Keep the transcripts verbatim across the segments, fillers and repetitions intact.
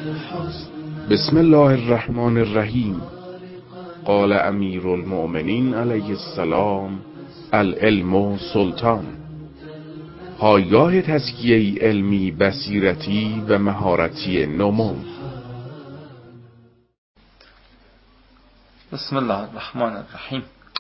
بسم الله الرحمن الرحیم. قال امیر المؤمنین علیه السلام: العلم سلطان. پایگاه تزکیه علمی، بصیرتی و مهارتی نمو. بسم الله الرحمن الرحیم.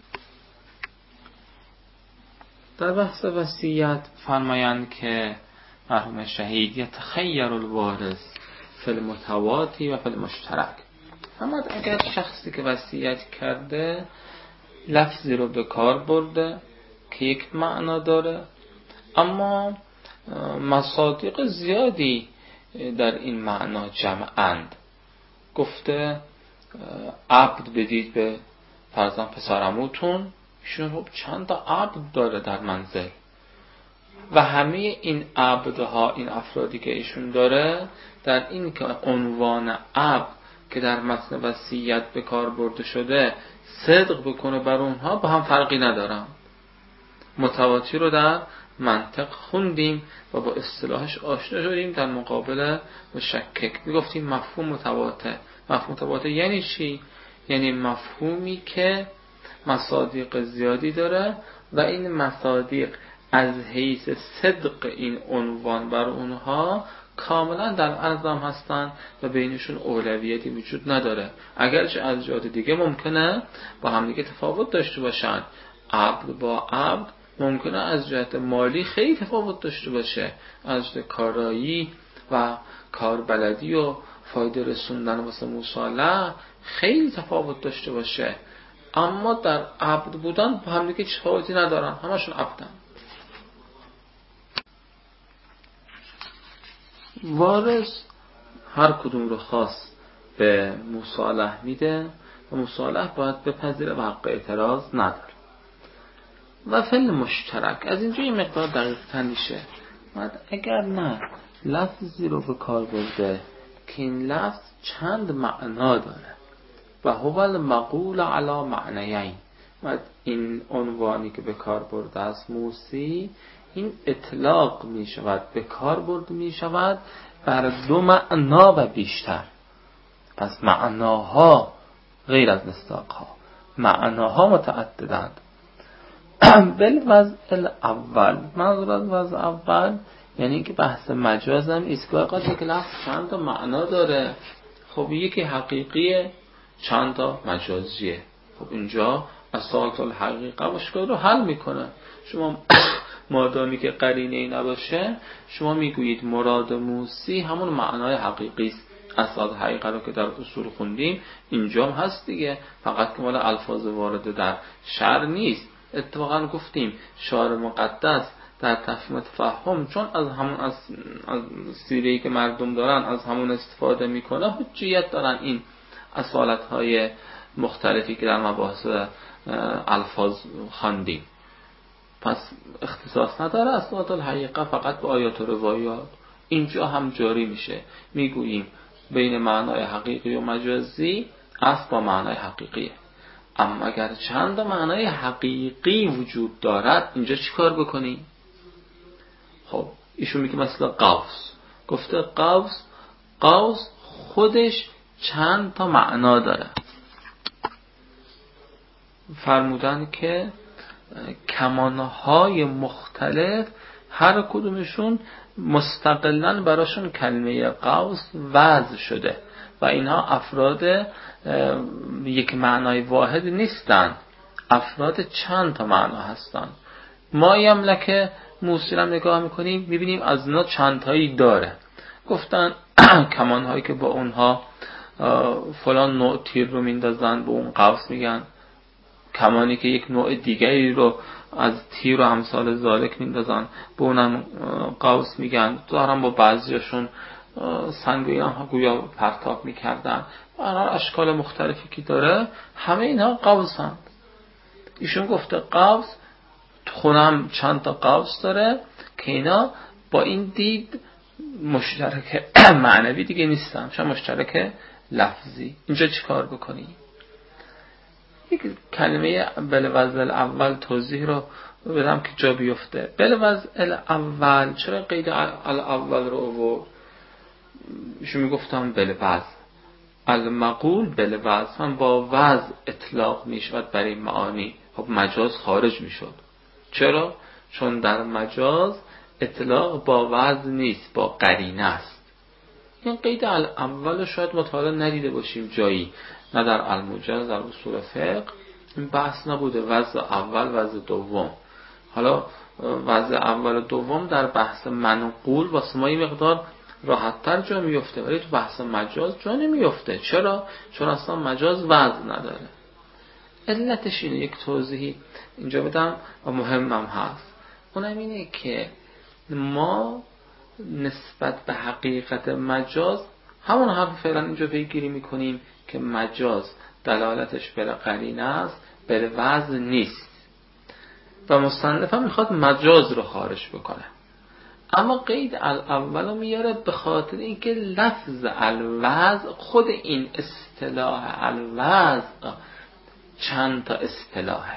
در بحث وصیت فرمایند که مرحوم شهید یتخیر الوارث فی المتواتی و فی المشترک. اما اگر شخصی که وصیت کرده لفظی رو به کار برده که یک معنا داره، اما مصادیق زیادی در این معنا جمعند، گفته عبد بدید به فرضاً پسرعموتون، ایشون خب چند تا عبد داره در منزل و همه این عبدها، این افرادی که ایشون داره، در این که عنوان عبد که در متن وصیت به کار برده شده صدق بکنه بر اونها، با هم فرقی ندارن. متواتی رو در منطق خوندیم و با اصطلاحش آشنا شدیم در مقابل مشکک. میگفتیم مفهوم متواتر. مفهوم متواتر یعنی چی؟ یعنی مفهومی که مصادیق زیادی داره و این مصادیق از حیث صدق این عنوان بر اونها کاملا در ارزم هستن و بینشون اولویتی وجود نداره. اگرچه از جهات دیگه ممکنه با هم دیگه تفاوت داشته باشن. عبد با عبد ممکنه از جهت مالی خیلی تفاوت داشته باشه، از جهت کارایی و کاربلدی و فایده رسوندن واسه مصالحه خیلی تفاوت داشته باشه، اما در عبد بودن با هم دیگه تفاوتی ندارن، همشون عبدن. وارث هر کدوم رو خاص به مصالح میده و مصالح باید بپذیره و حق اعتراض نداره. و فعل مشترک از اینجا این مقدار دقیق تنیشه. اگر نه لفظی رو به کار برده که این لفظ چند معنا داره و هو المقول علی معنیین، و این عنوانی که به کار برده است موسی، این اطلاق می شود، به کار برده می شود بر دو معنا و بیشتر. پس معناها غیر از مصداقها، معناها متعددند. بل وضع الاول، منظور از وضع اول یعنی که بحث مجاز هم ایستگاه قاطع که لفظ چند تا معنا داره. خب یکی حقیقیه، چند تا مجازیه. خب اینجا اصالت الحقیقه مشکل رو حل میکنه. شما مادامی که قرینه‌ای نباشه، شما میگویید مراد موسی همون معنای حقیقی است. اصالت الحقیقه رو که در اصول خوندیم اینجا هم هست دیگه، فقط که مال الفاظ وارده در شرع نیست. اتفاقا گفتیم شعر مقدس در تفهیم تفهم، چون از همون از, از سیره‌ای که مردم دارن از همون استفاده میکنه، حجیت دارن این اصالت‌های مختلفی که در مباحث الفاظ خواندیم. پس اختصاص نداره اصالت الحقیقه فقط به آیات و روایات. اینجا هم جاری میشه، میگوییم بین معنای حقیقی و مجازی اصل با معنای حقیقیه. اما اگر چند معنای حقیقی وجود دارد، اینجا چی کار بکنیم؟ خب ایشون میگه مثلا قوس، گفته قوس قوس خودش چند تا معنا داره. فرمودن که کمانهای مختلف هر کدومشون مستقلاً براشون کلمه قوس وضع شده و اینها افراد یک معنای واحد نیستن، افراد چند تا معنا هستن. ما یملک موسی رو نگاه میکنیم میبینیم از اینا چند تایی داره. گفتن کمانهایی که با اونها فلان نوع تیر رو میندازن به اون قوس میگن، کمانی که یک نوع دیگری رو از تیر و امثال ذالک میندازن به اونم قوس میگن. دارن با بعضیشون سنگ اینا گویا پرتاب میکردن. برای اشکال مختلفی که داره همه اینها قوسن. ایشون گفته قوس خونم چند تا قوس داره که اینا با این دید مشترک معنوی دیگه نیستن، چون مشترک لفظی. اینجا چی کار بکنی؟ یک کلمه بلوضع الاول توضیح رو بدم که جا بیفته. بلوضع الاول چرا قید الاول رو آورد؟ ایشون میگفتم بالوضع، المقول بالوضع، هم با وضع اطلاق میشود برای این معانی. خب مجاز خارج میشد. چرا؟ چون در مجاز اطلاق با وضع نیست، با قرینه است. این قید اول شاید مطالعه ندیده باشیم جایی، نه در الموجز، در اصول فقه این بحث نبوده، وضع اول وضع دوم. حالا وضع اول و دوم در بحث منقول واسه ما یه مقدار راحت‌تر جا میفته، ولی تو بحث مجاز جا نمیفته. چرا؟ چون اصلا مجاز وضع نداره. علتش اینه، یک توضیحی اینجا بدم و مهمم هست، اونم اینه که ما نسبت به حقیقت مجاز همون حرف فعلا اینجا پیگیری میکنیم که مجاز دلالتش بر قرینه است، بر وضع نیست و مصنف هم میخواد مجاز رو خارج بکنه. اما قید الاول رو میاره به خاطر اینکه لفظ الوضع، خود این اصطلاح الوضع چند تا اصطلاحه.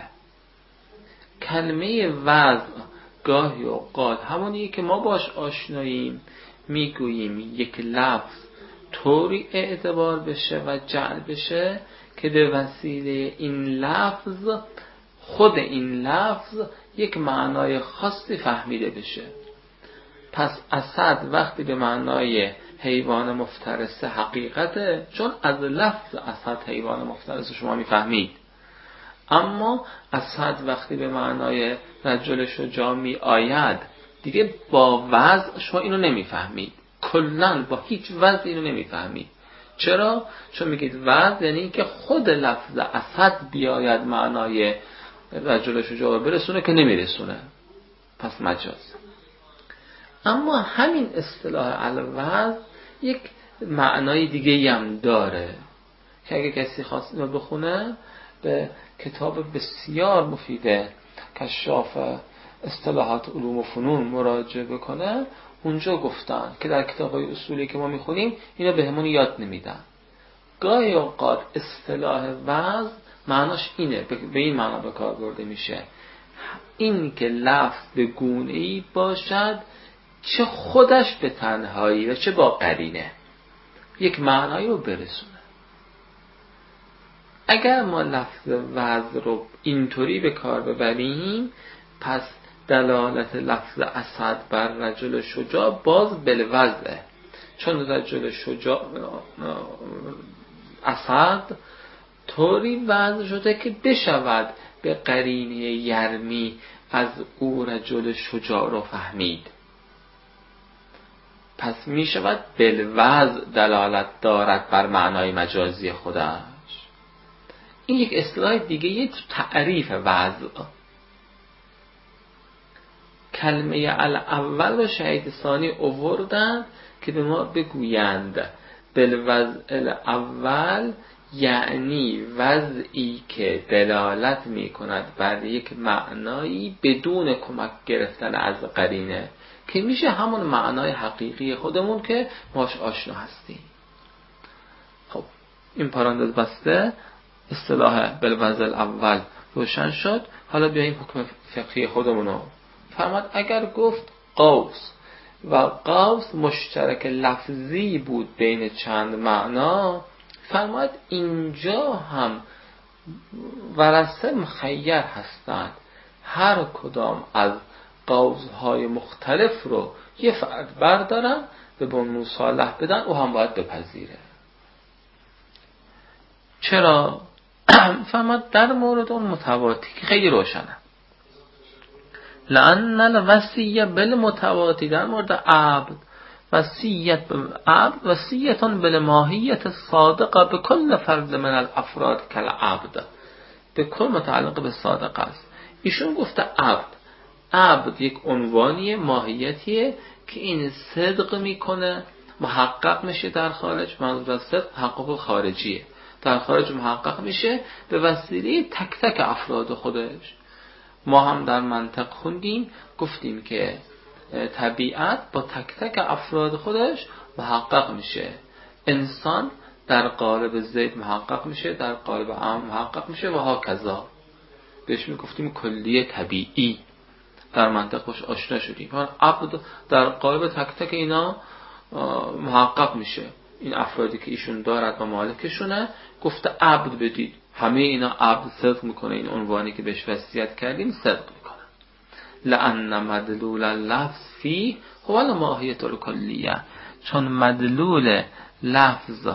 کلمه وضع گاهی اوقات همونیه که ما باش آشناییم، میگوییم یک لفظ طوری اعتبار بشه و جعل بشه که به وسیله این لفظ، خود این لفظ یک معنای خاصی فهمیده بشه. پس اسد وقتی به معنای حیوان مفترس حقیقته، چون از لفظ اسد حیوان مفترس شما میفهمید. اما اسد وقتی به معنای رجل شجاع می آید، دیگه با وضع شما اینو نمیفهمید، کلن با هیچ وضع اینو نمیفهمید. چرا؟ چون میگید وضع یعنی که خود لفظ اسد بیاید معنای رجل شجاع برسونه که نمیرسونه، پس مجاز. اما همین اصطلاح الوضع یک معنای دیگه هم داره که اگه کسی خواست اینو بخونه به کتاب بسیار مفیده کشاف اصطلاحات علوم و فنون مراجعه بکنه. اونجا گفتن که در کتاب‌های اصولی که ما میخونیم اینا به همون یاد نمیدن. گاهی اوقات اصطلاح وضع معناش اینه، به این معنا به کار برده میشه، این که لفظ به گونه‌ای باشد چه خودش به تنهایی و چه با قرینه یک معنایی رو برسونه. اگر ما لفظ وضع رو اینطوری به کار ببریم، پس دلالت لفظ اسد بر رجل شجاع باز بالوضعه، چون رجل شجاع اسد طوری وضع شده که بشود به قرینه یرمی از او رجل شجاع رو فهمید. پس می شود بالوضع دلالت دارد بر معنای مجازی خودش. این یک اصطلاح دیگه، یک تعریف وضع. کلمه الاول و شهید ثانی آوردند که به ما بگویند بالوضع الاول یعنی وضعی که دلالت می کند بر یک معنایی بدون کمک گرفتن از قرینه، که میشه همون معنای حقیقی خودمون که ماش آشنا هستیم. خب این پرانتز بسته، اصطلاح بالوضع الاول روشن شد. حالا بیاییم حکم فقهی خودمونو. فرمود اگر گفت قوس و قوس مشترک لفظی بود بین چند معنا، فرمود اینجا هم ورثه مخیر هستند، هر کدام از قوس‌های مختلف رو یه فرد بردارن به بنو صالح بدن، او هم باید بپذیره. چرا؟ فرمود در مورد اون متواتی که خیلی روشنه، لأن الوصیه بالمتواتی، در مورد عبد وصیت به عبد وصیتون بالماهیت صادقه به کل فرد من الافراد کل عبد، به کل متعلق به صادق است. ایشون گفته عبد، عبد یک عنوانی ماهیتیه که این صدق میکنه، محقق میشه در خارج. منظور از صدق تحقق خارجیه، در خارج محقق میشه به وسیله تک تک افراد خودش. ما هم در منطق خوندیم، گفتیم که طبیعت با تک تک افراد خودش محقق میشه. انسان در قالب زید محقق میشه، در قالب عام محقق میشه و هاکذا. بهش میگفتیم کلیه طبیعی، در منطق باش آشنا شدیم. عبد در قالب تک تک اینا محقق میشه. این افرادی که ایشون دارد و مالکشونه گفته عبد بدید، همه اینا عبد صدق میکنه، این عنوانی که بهش وصیت کردیم صدق میکنه. لأن مدلول اللفظ فی هو الماهیة الکلیه، چون مدلول لفظ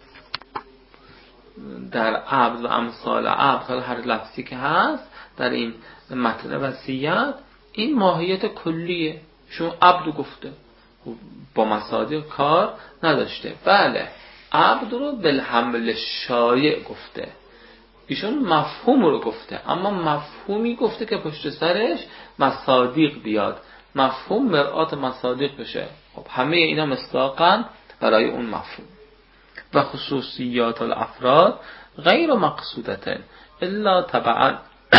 در عبد و امثال عبد، حالا هر لفظی که هست در این متن وصیت، این ماهیت کلیه. شما عبد گفته با مصادیق کار نداشته، بله عبد رو بالحمل شایع گفته، ایشون مفهوم رو گفته، اما مفهومی گفته که پشت سرش مصادیق بیاد، مفهوم مرآت مصادیق بشه. خب همه اینا مصداقاً برای اون مفهوم. و خصوصیات الافراد غیر مقصودتن الا تبعا،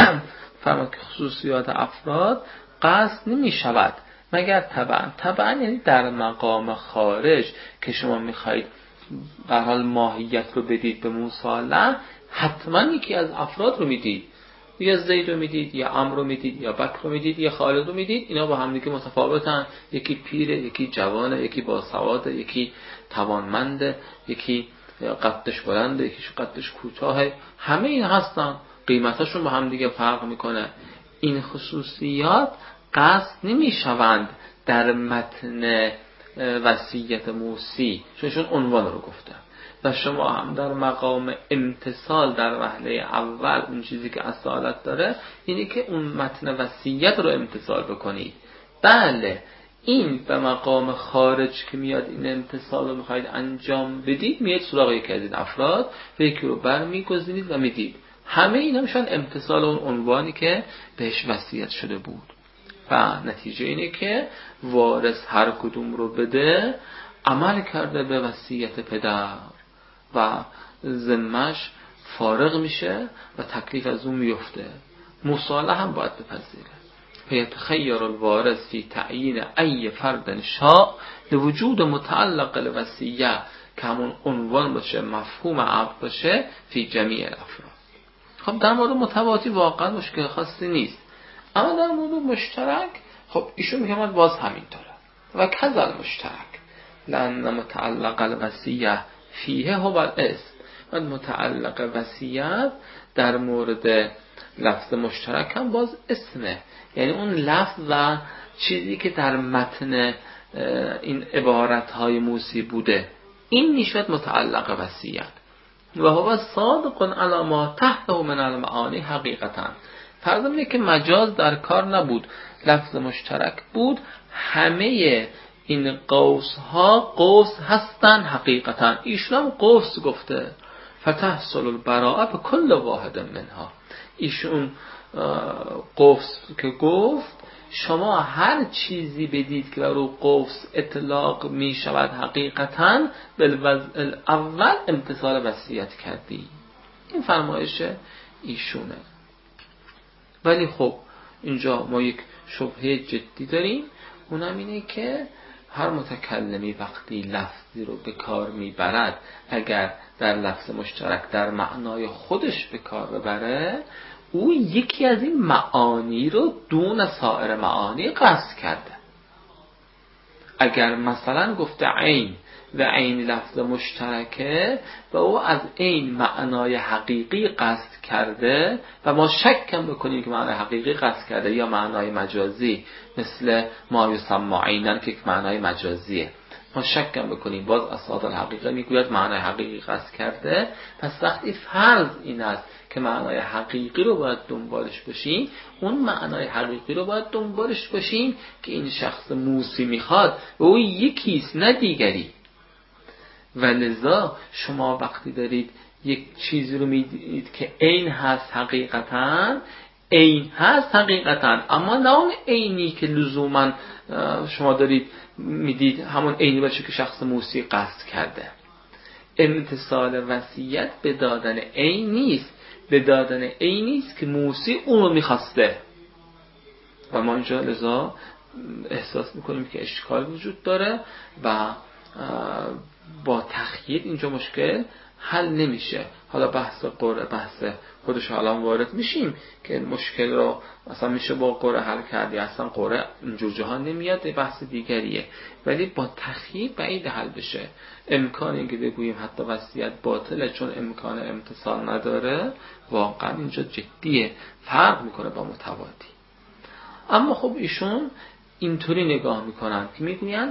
فرمود که خصوصیات افراد قصد نمی شود مگر تبعا. تبعا یعنی در مقام خارج که شما میخواید به حال ماهیت رو بدید به مصالح، حتما یکی از افراد رو میدید، یا زید رو میدید، یا عمرو رو میدید، یا بکر رو میدید، یا خالد رو میدید. اینا با هم دیگه متفاوتن، یکی پیره، یکی جوانه، یکی باسواده، یکی توانمنده، یکی قدش بلنده، یکیش قدش کوتاهه، همه این هستن، قیمتاشون با هم دیگه فرق میکنه. این خصوصیات قصد نمیشوند در متن وصیت موسی، چونشون عنوان رو گفتن. و شما هم در مقام امتثال در وهله اول اون چیزی که اصالت داره اینه که اون متن وصیت رو امتثال بکنید. بله این به مقام خارج که میاد این امتثال رو میخواید انجام بدید، میاد سراغ یکی از این افراد و یکی رو برمیگزینید و میدید. همه اینا میشن امتثال اون عنوانی که بهش وصیت شده بود. و نتیجه اینه که وارث هر کدوم رو بده عمل کرده به وصیت پدر و ذمه‌اش فارغ میشه و تکلیف از اون میفته. مصالحه هم باید بپذیره. فیتخیر الوارث فی تعیین ای فرد شاء لوجود متعلق الوصیه، که همون عنوان باشه، مفهوم عقد باشه، فی جمیع الافراد. خب در مورد متواتی واقعا مشکل خاصی نیست، اما در مورد مشترک خب ایشون میگه باز همینطوره. و کذا مشترک لأن متعلق الوصیه فیه هو الاسم، و متعلق وصیت در مورد لفظ مشترک هم باز اسمه، یعنی اون لفظ و چیزی که در متن این عبارت‌های موسی بوده، این میشود متعلق وصیت. و هو صادق علی ما تحته من المعانی حقیقتا. فرض اینه که مجاز در کار نبود، لفظ مشترک بود، همه این قوس ها قوس هستن حقیقتا. ایشون هم قوس گفته فتحصل البراءه به کل واحد منها. ایشون قوس که گفت شما هر چیزی بدید که رو قوس اطلاق می شود حقیقتا، بالوضع الاول امتثال وصیت کردی. این فرمایش ایشونه. ولی خب اینجا ما یک شبهه جدی داریم، اونم اینه که هر متکلمی وقتی لفظی رو به کار میبرد، اگر در لفظ مشترک در معنای خودش به کار ببره، او یکی از این معانی رو دون سایر معانی قصد کرده. اگر مثلا گفته عین و عین لفظ مشترکه و او از عین معنای حقیقی قصد کرده و ما شک کم بکنیم که معنای حقیقی قصد کرده یا معنای مجازی، مثل ما یسمى عینن که معنای مجازیه، ما شک کم بکنیم باز اسناد الحقیقه میگوید معنای حقیقی قصد کرده. پس وقتی فرض این است که معنای حقیقی رو باید دنبالش باشیم، اون معنای حقیقی رو باید دنبالش باشیم که این شخص موسی میخواد و او یکیست نه دیگری. و لذا شما وقتی دارید یک چیزی رو میدید که عین هست حقیقتاً، عین هست حقیقتاً، اما نه اون عینی که لزوماً شما دارید میدید همون عینی باشه که شخص موسی قصد کرده. امتثال وصیت به دادن عین نیست، به دادن عینی است که موسی اون رو میخواسته. و ما اینجا لذا احساس میکنیم که اشکال وجود داره و با تخییر اینجا مشکل حل نمیشه. حالا بحث قرعه بحث خودش حالا وارد میشیم که مشکل رو مثلا میشه با قرعه حل کردی، اصلا قرعه اینجور جهان نمیاد، بحث دیگریه. ولی با تخییر بعید حل بشه. امکان اینکه بگوییم حتی وصیت باطله چون امکان امتثال نداره، واقعا اینجا جدیه، فرق میکنه با متواتی. اما خب ایشون اینطوری نگاه میکنن که میگوین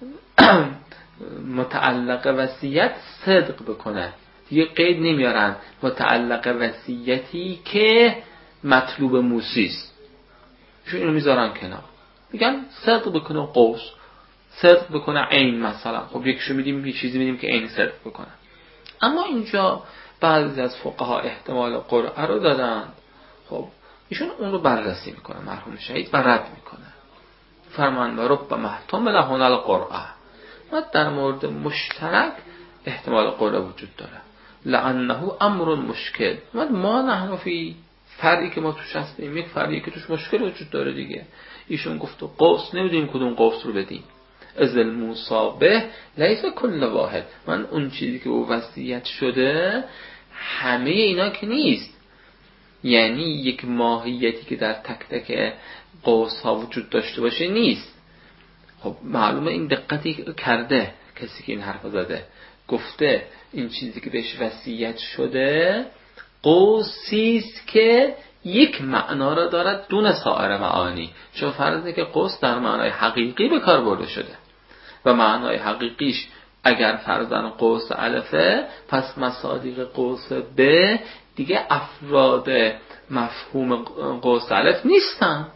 متعلق وصیت صدق بکنه، دیگه قید نمیارن متعلق وصیتی که مطلوب موسیست، ایشون اینو میذارن کنار، میگن صدق بکنه قوس، صدق بکنه عین مثلا. خب یکیشو میدیم یه چیزی میدیم که عین صدق بکنه. اما اینجا بعضی از فقها احتمال قرعه رو دادن، خب ایشون اون رو بررسی میکنه مرحوم شهید و رد میکنه. فرمان و رب محتوم لهون القرعه، و در مورد مشترک احتمال قرعه وجود داره. لعنه امر مشکل، و ما نحن فی فرعی که ما توش هستیم، یک فرعی که توش مشکل وجود داره دیگه. ایشون گفت و قوس نمیدونیم کدوم قوس رو بدیم. از المصابه لیس کل واحد، من اون چیزی که او وصیت شده همه اینا که نیست، یعنی یک ماهیتی که در تک تک قوس ها وجود داشته باشه نیست. خب معلومه این دقتی کرده کسی که این حرف زده، گفته این چیزی که بهش وصیت شده قوسیست که یک معنا را دارد دون سایر معانی، چون فرض که قوس در معنای حقیقی به کار برده شده و معنای حقیقیش اگر فرضاً قوس الفه، پس مصادیق قوس ب دیگه افراد مفهوم قوس الف نیستن.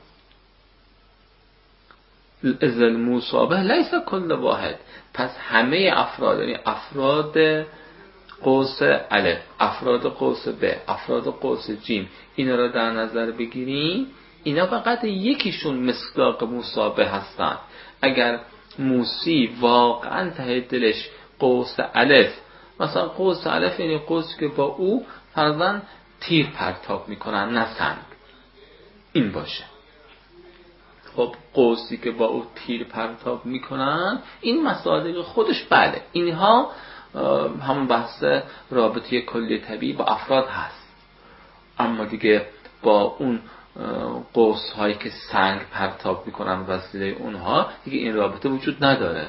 از المصابه لیس کل واحد، پس همه افراد، یعنی افراد قوس الف، افراد قوس ب، افراد قوس جیم، اینا را در نظر بگیریم، اینا فقط یکیشون مصداق مصابه هستن. اگر موسی واقعا ته دلش قوس الف، مثلا قوس الف یعنی قوسی که با او فرضاً تیر پرتاب میکنن نه سنگ، این باشه. خب قوسی که با او تیر پرتاب میکنن این مصادیق خودش بله، اینها همون بحث رابطه کلی طبیعی با افراد هست. اما دیگه با اون قوس هایی که سنگ پرتاب میکنن وسیله اونها دیگه این رابطه وجود نداره.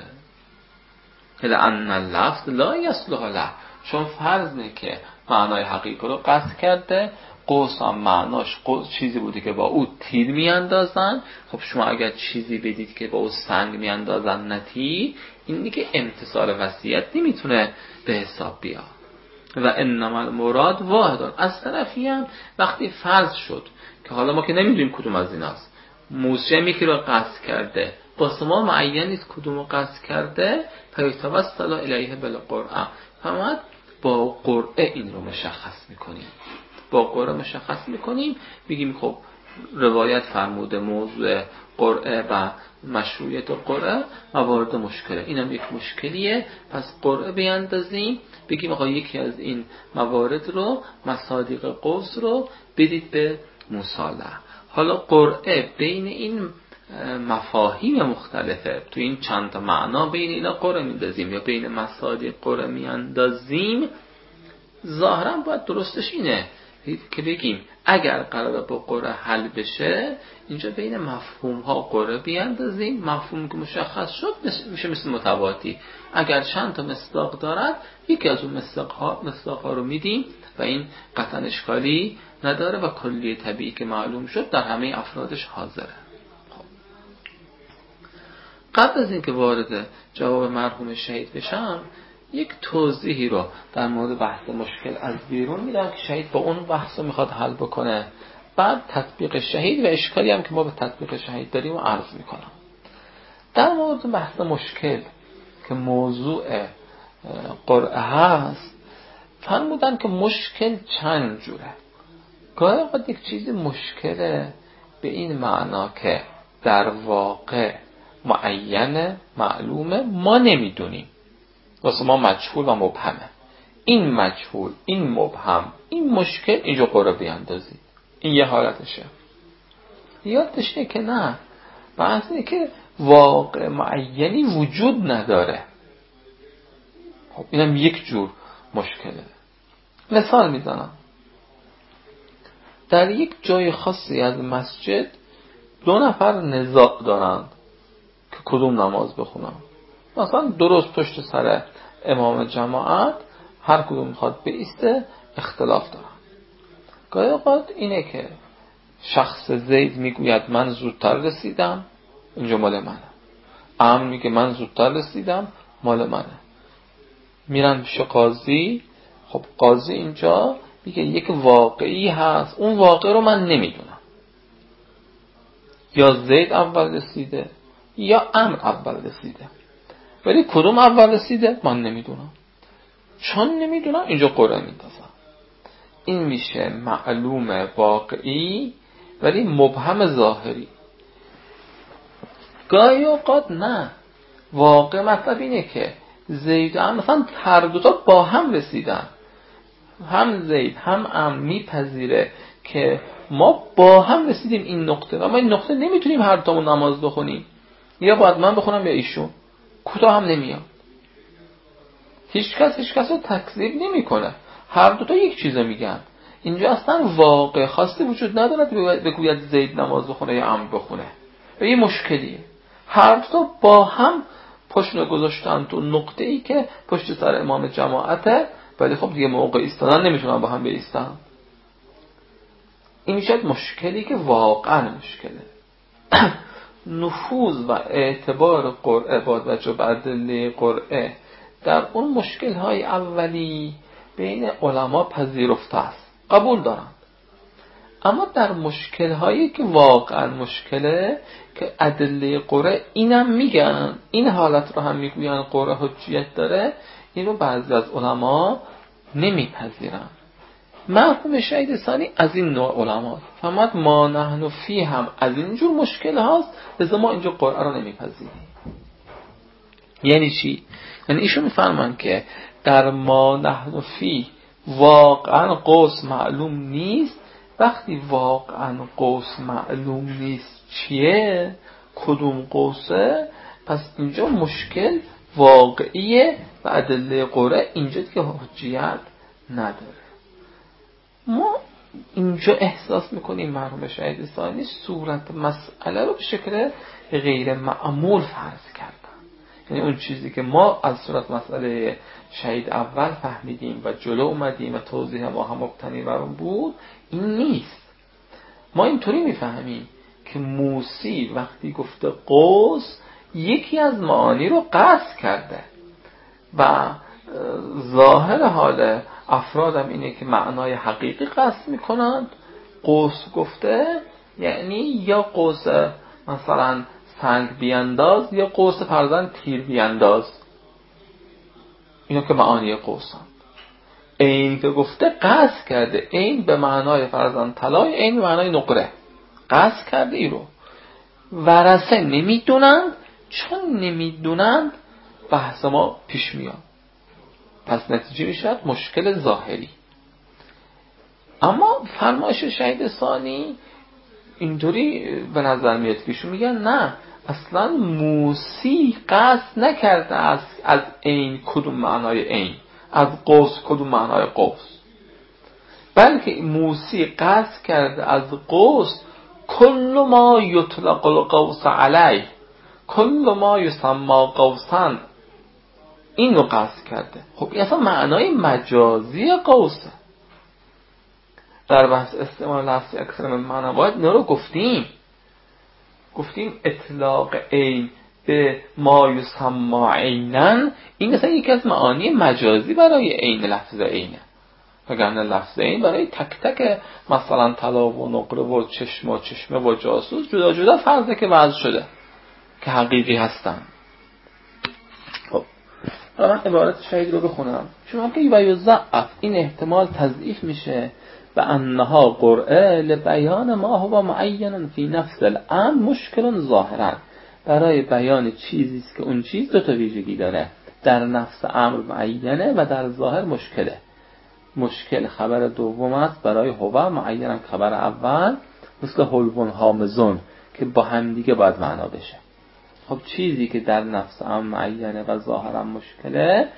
لأن اللفظ لا یصلح له، چون فرض نه که معنای حقیقی رو قصد کرده، قوس هم معناش قوس چیزی بوده که با او تیر میاندازن. خب شما اگر چیزی بدید که با او سنگ میاندازن نه تیر، این دیگه امتثال وصیت نمیتونه به حساب بیاد. و انما المراد واحد. از طرفی هم وقتی فرض شد که حالا ما که نمیدونیم کدوم از ایناست، موسی هم یکی رو قصد کرده، با شما معین نیست کدوم رو قصد کرده، فیتوسل الیه بالقرعه، فقط با قرعه این رو مشخص میکنیم. با قرعه مشخص میکنیم، بگیم خب روایت فرموده موضوع قرعه و مشروعیت قرعه موارد مشکله، اینم یک مشکلیه، پس قرعه بیاندازیم، بگیم آقا یکی از این موارد رو، مصادیق قوس رو بدید به مصالحه. حالا قرعه بین این مفاهیم مختلفه، تو این چند تا معنا بین اینا قرعه میندازیم یا بین مصادیق قرعه میاندازیم، ظاهرا باید درستش اینه که بگیم اگر قرار با قرعه حل بشه، اینجا بین مفهوم ها قرعه بیاندازیم، مفهوم که مشخص شد میشه مثل متواتی، اگر چند تا مصداق دارد یکی از اون مصداق ها, مصداق ها رو میدیم و این قطعا اشکالی نداره و کلی طبیعی که معلوم شد در همه افرادش حاضره. خب. قبل از اینکه وارد جواب مرحوم شهید بشم، یک توضیحی رو در مورد بحث مشکل از بیرون میدم که شهید با اون بحث رو میخواد حل بکنه، بعد تطبیق شهید و اشکالی هم که ما به تطبیق شهید داریم رو عرض میکنم. در مورد بحث مشکل که موضوع قرعه هست، فرمودن که مشکل چند جوره. گاهی اوقات یک چیزی مشکله به این معنا که در واقع معین معلومه، ما نمیدونیم، واسه ما مجهول و مبهمه. این مجهول، این مبهم، این مشکل، اینجا قرعه بیاندازید. این یه حالتشه. یادش اینه که نه، بحث اینه که واقع معینی وجود نداره. خب اینم یک جور مشکله. مثال میزنم، در یک جای خاصی از مسجد دو نفر نزاع دارند که کدوم نماز بخونن. مثلا درست پشت سر امام جماعت هر کدوم میخواد بایسته، اختلاف دارن. گاهی اوقات اینه که شخص زید میگوید من زودتر رسیدم، اینجا مال منه. عمرو میگه من زودتر رسیدم، مال منه. میرن پیش قاضی. خب قاضی اینجا میگه یک واقعی هست، اون واقع رو من نمیدونم، یا زید اول رسیده یا عمرو اول رسیده، ولی کدوم اول رسیده من نمیدونم. چون نمیدونم اینجا قرعه میندازم. این میشه معلوم واقعی ولی مبهم ظاهری. گاهی اوقات نه، واقع مطلب اینه که زید هم مثلا هر دوتا با هم رسیدن، هم زید هم عمرو میپذیره که ما با هم رسیدیم این نقطه و ما این نقطه نمیتونیم هر دوتامون نماز بخونیم، یا باید من بخونم یا ایشون، کوتاه هم نمیاد. هیچ کس هیچ کس رو تکذیب نمیکنه، هر دوتا یک چیزو میگن. اینجا اصلا واقع خاصی وجود نداره بگوید زید نماز بخونه یا عمرو بخونه. و یه مشکلیه، هر دوتا با هم پشت گذاشتن تو نقطه ای که پشت سر امام جماعته، ولی خب دیگه موقع ایستادن نمیتونن با هم بایستن. این میشه مشکلی که واقعا مشکله. نفوذ و اعتبار قرعه با توجه به ادله قرعه در اون مشکل های اولی بین علما پذیرفته است، قبول دارند. اما در مشکل هایی که واقعا مشکله که ادله قرعه اینم میگن، این حالت رو هم میگوین قرعه حجیت داره، اینو بعضی از علما نمیپذیرن. مرحوم شهید ثانی از این نوع علماست، فهمد ما نحن فی هم از اینجور مشکل هاست، لذا ما اینجا قرعه رو نمیپذیریم. یعنی چی؟ یعنی ایشون میفرمان که در ما نحن فی واقعا قوس معلوم نیست. وقتی واقعا قوس معلوم نیست چیه، کدوم قوسه، پس اینجا مشکل واقعیه و ادله قرعه اینجا که حجیت نداره. ما اینجا احساس میکنیم مرحوم شهید ثانی صورت مسئله رو به شکل غیر معمول فرض کردن. یعنی اون چیزی که ما از صورت مسئله شهید اول فهمیدیم و جلو اومدیم و توضیح ما هم مبتنی بر اون بود، این نیست. ما اینطوری میفهمیم که موسی وقتی گفته قوس یکی از معانی رو قصد کرده و ظاهر حال افرادم اینه که معنای حقیقی قصد میکنند. قوس گفته یعنی یا قوس مثلا سنگ بیانداز یا قوس فرزند تیر بیانداز، اینا که معانی قوسند. این که گفته قصد کرده، این به معنای فرزند طلای، این به معنای نقره، قصد کرده ای رو. ورثه نمیدونند، چون نمیدونند بحث ما پیش میاد، پس نتیجه میشد مشکل ظاهری. اما فرمایش شهید ثانی اینطوری به نظر میاد که ایشون میگن نه، اصلا موسی قصد نکرده از از این کدوم معنای این، از قوس کدوم معنای قوس، بلکه موسی قصد کرده از قوس کل ما یطلق القوس علی، کل ما یسمى قوسا، این رو قصد کرده. خب این اصلا معنای مجازی قوسه. در بحث استعمال لفظی اکثر من معنوات اینا رو گفتیم گفتیم اطلاق عین به ما یسمى عینن، این مثلا یکی از معانی مجازی برای عین لفظ عینه، وگرنه لفظ عین برای تک تک مثلا طلا و نقره و چشم و چشمه و جاسوس جدا جدا فرضه که وضع شده که حقیقی هستن. خب من عبارت شهید رو بخونم، چون که یضعف این احتمال تضعیف میشه و انها قرعه لبیان ما هو معین فی نفس الامر مشکل ظاهرا، برای بیان چیزی است که اون چیز دو تا ویژگی داره، در نفس امر معینه و در ظاهر مشکله. مشکل خبر دوم است برای هو، معین خبر اول، مثل حلوون حامزون که با هم دیگه باید معنا بشه. خب چیزی که در نفس امر معینه و ظاهرا مشکله،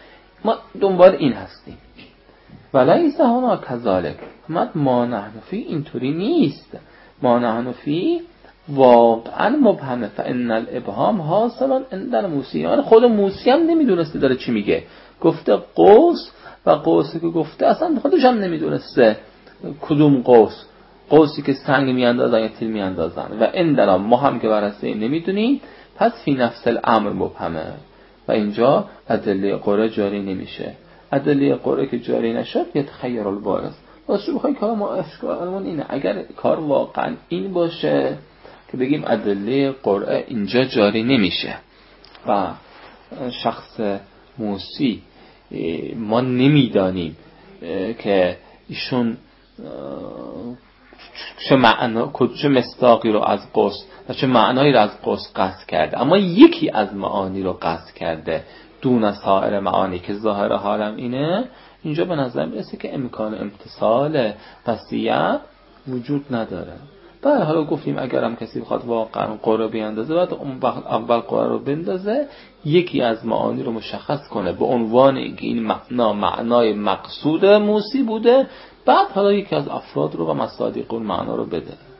ما دنبال این هستیم. ولیس هنا کذالک، ما نحن فی اینطوری نیست. ما نحن فی واقعا مبهمه. فان الابهام حاصل عند الموسی. خود موسی هم نمیدونسته داره چی میگه. گفته قوس و قوسی که گفته اصلا خودش هم نمیدونسته کدوم قوس، قوسی که سنگ میاندازن یا تیر میاندازن. و این درام ما هم که برسه نمیدونیم، پس فی نفس الامر مبهمه و اینجا ادله قرعه جاری نمیشه. ادله قرعه که جاری نشد یتخیر البارز. واسه بخوای کار ما اشکالمون اینه، اگر کار واقعا این باشه که بگیم ادله قرعه اینجا جاری نمیشه و شخص موسی ما نمیدانیم که ایشون چه معنا چه مصداقی رو از قوس و چه معنایی رو از قوس قصد کرده، اما یکی از معانی رو قصد کرده دون سایر معانی که ظاهر حالم اینه، اینجا به نظر میرسه که امکان امتصال وصیت وجود نداره. بعد حالا گفتیم اگر هم کسی بخواد واقعا قرعه بیاندازه، بعد اون اول قرعه رو بندازه، یکی از معانی رو مشخص کنه به عنوان اینکه این معنا معنای مقصود موسی بوده، بعد حالا یکی از افراد رو و مصادیق اون معنا رو بده.